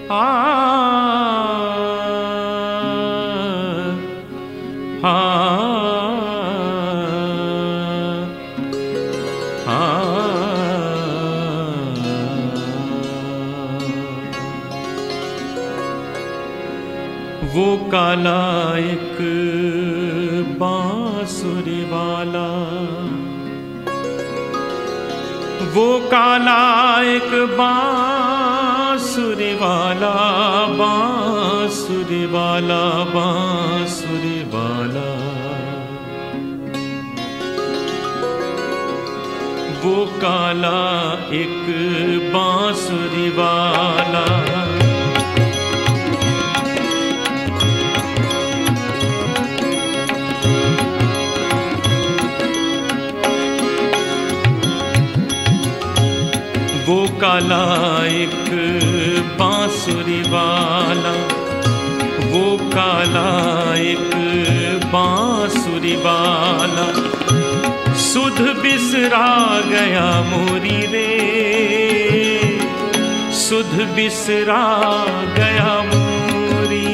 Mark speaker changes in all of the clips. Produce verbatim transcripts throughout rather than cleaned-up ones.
Speaker 1: आ हा हा वो काला एक बांसुरी वाला, वो काला एक बांसुरी वाला, बांसुरी वाला, बांसुरी वाला, वो काला एक बांसुरी वाला, वो काला एक बांसुरी वाला, वो काला एक बांसुरी वाला, सुध बिसरा गया मोरी रे, सुध बिसरा गया मोरी,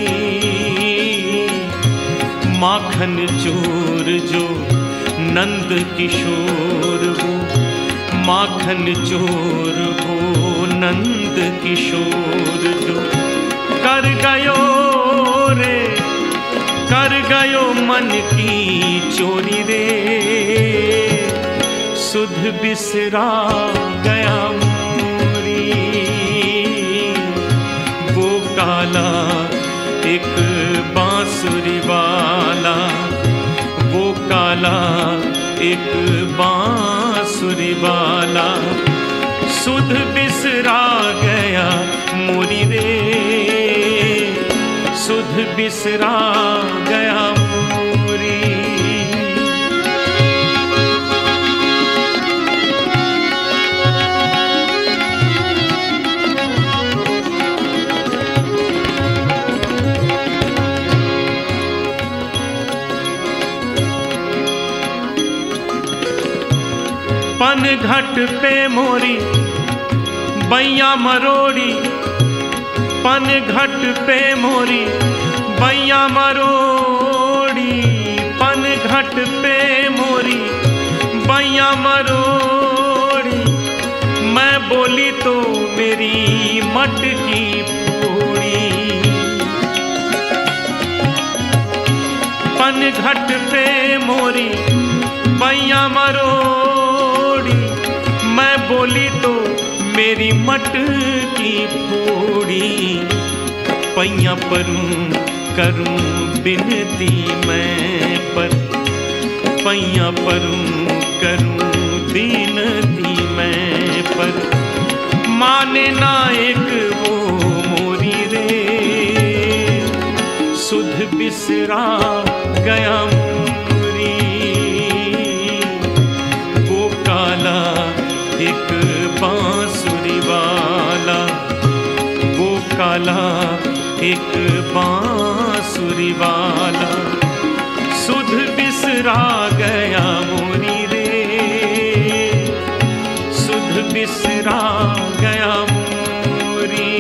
Speaker 1: माखन चोर जो नंद किशोर वो, माखन चोर वो नंद किशोर जो, कर गयो रे, कर गयो मन की चोरी रे, सुध बिसरा गया मोरी, वो काला एक बांसुरी वाला, वो काला एक बांसुरी वाला, सुध बिसरा गया मोरी रे, सुध बिसरा गया मोरी। पन घट पे मोरी बैया मरोड़ी, पन घट पे मोरी बैया मरोड़ी, पन घट पे मोरी बैया मरोड़ी, मैं बोली तो मेरी मटकी फोड़ी, पन घट पे मोरी बैया मरोड़ी, मैं बोली तो मेरी मटकी फोड़ी, पैया परूं करूं बिनती मैं पर, पैया परूं करूं बिनती मैं पर, माने ना एक वो मोरी रे, सुध बिसरा गया मोरी, वो काला एक बांसुरी वाला, वो काला एक बांसुरी वाला, सुध बिसरा गया मोरी रे, सुध बिसरा गया मोरी,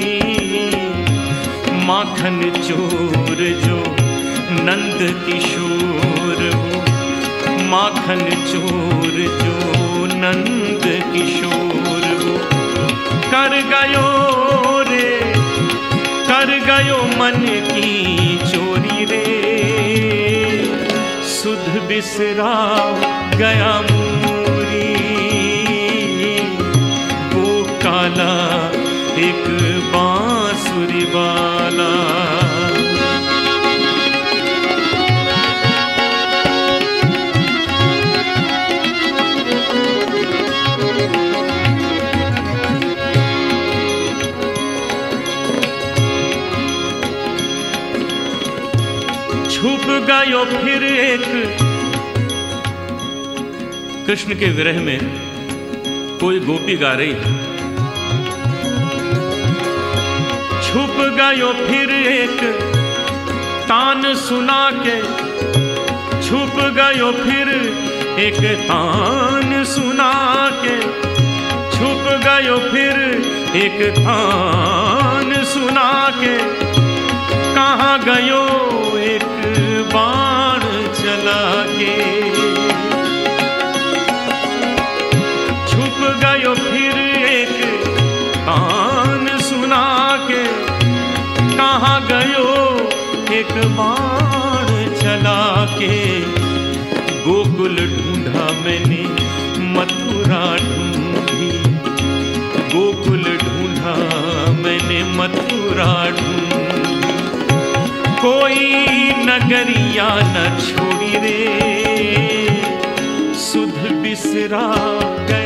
Speaker 1: माखन चोर जो नंद किशोर वो, माखन चोर जो नंद किशोर वो, कर गयो रे, कर गयो मन की चोरी रे, सुध बिसरा गया मोरी, वो काला एक बांसुरी वाला। छुप गयो फिर एक, कृष्ण के विरह में कोई गोपी गा रही, छुप गयो फिर एक तान सुना के, छुप गयो फिर एक तान सुना के, छुप गयो फिर एक तान सुना सुना के कहाँ गयो एक बाण चला के। छुप गयो फिर एक कान सुना के कहाँ गयो एक बाण चला के। गोकुल ढूंढा मैंने मथुरा ढूंढी, गोकुल ढूंढा मैंने मथुरा ढूंढी। कोई नगरिया न छोड़ी रे सुध बिसरा गया